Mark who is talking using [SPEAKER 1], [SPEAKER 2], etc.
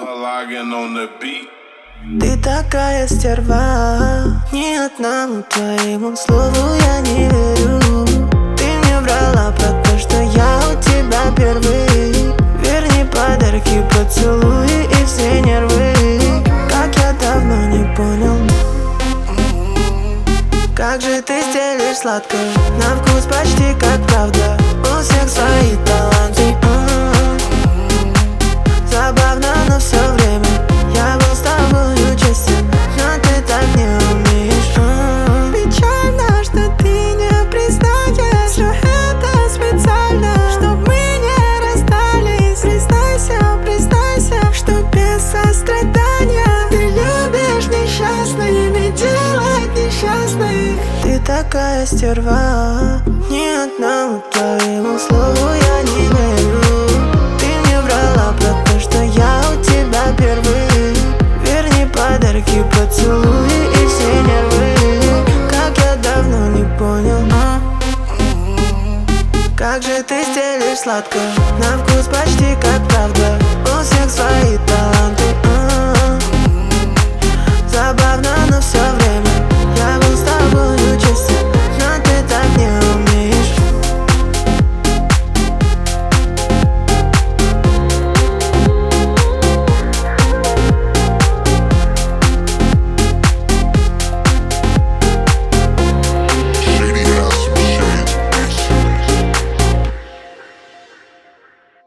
[SPEAKER 1] Ты такая стерва, ни одному твоему слову я не верю. Ты мне врала про то, что я у тебя первый. Верни подарки, поцелуи и все нервы. Как я давно не понял, как же ты стелишь сладко, на вкус почти как правда. У всех свои таланты. Забавно, но все время я был с тобою честен, но ты так не умеешь.
[SPEAKER 2] Печально, что ты не признаешь, что это специально, чтоб мы не расстались. Признайся, признайся, что без сострадания ты любишь несчастными, делать несчастных.
[SPEAKER 1] Ты такая стерва, ни одному твоему слову я не верю. Ты мне врала про то, что я у тебя первый. Верни подарки, поцелуи и все нервы. Как я давно не понял, как же ты стелишь сладко, на вкус почти как правда. У всех свои таланты. Забавно, но все время